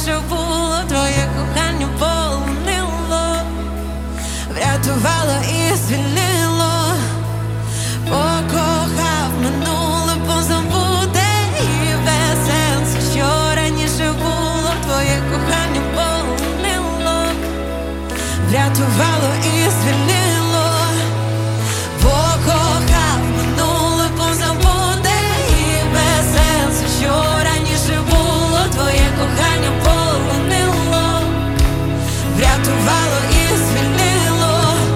раніше було, твоє кохання полонило, врятувало і звільнило. Покохав минуле, позабуде і без сенсу, що раніше було, твоє кохання полонило, врятувало і звільнило. Покохав минуле, позабуде і без сенсу, що раніше було, твоє кохання полонило, врятувало і звільнило.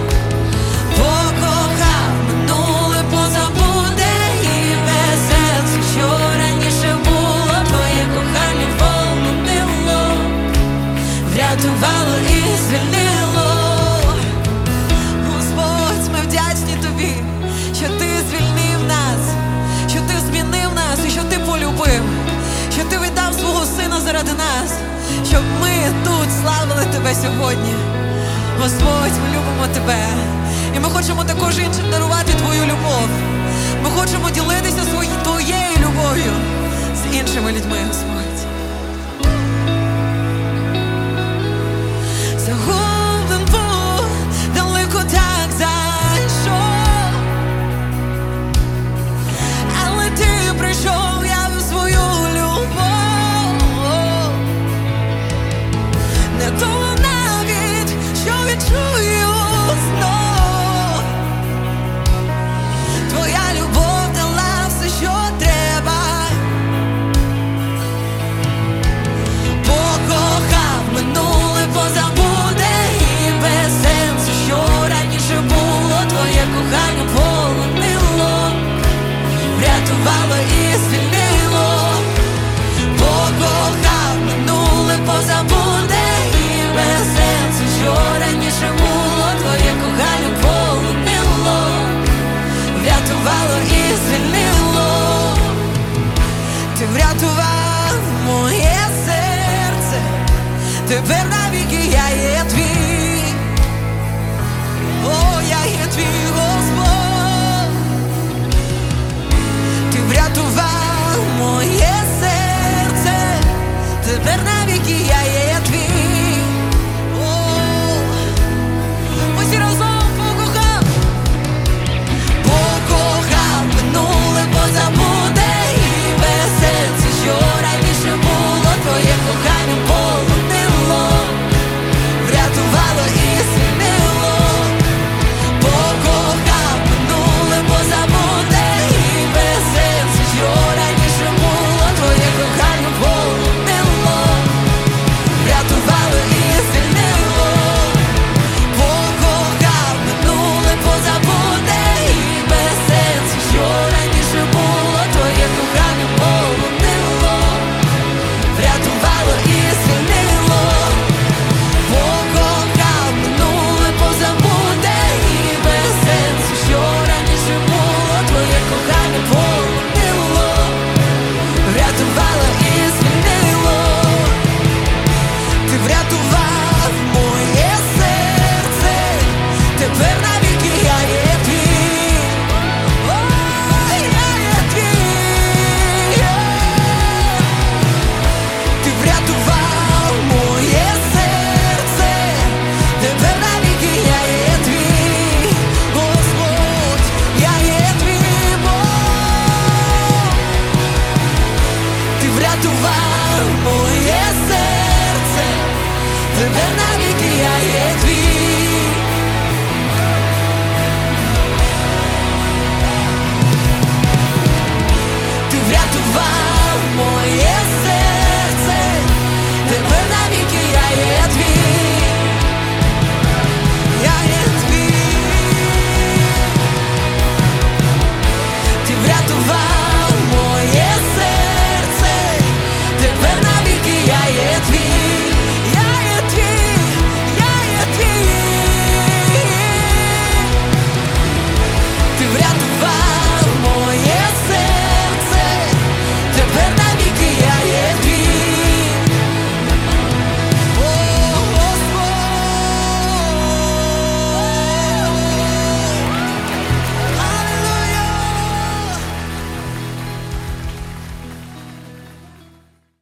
Покохав минуле, позабуде і без сенсу, що раніше було, твоє кохання полонило, врятувало і звільнило. Господь, ми вдячні тобі, що ти звільнив нас, що ти змінив нас і що ти полюбив, що ти віддав свого сина заради нас, щоб ми тут славили тебе сьогодні. Господь, ми любимо тебе, і ми хочемо також іншим дарувати твою любов. Ми хочемо ділитися твоєю любов'ю з іншими людьми, Господь. Загублен був, далеко так зайшов, але ти прийшов, явив свою любов. Не думав навіть, що відчую знов. Твоя любов дала все, що треба. Покохав минуле, позабуде і без сенсу, що раніше було, твоє кохання полонило, врятувало і звільнило. Покохав минуле, позабуде і без сенсу, що раніше було, твоє кохання полонило, врятувало і звільнило. Ти врятував моє серце, тепер навіки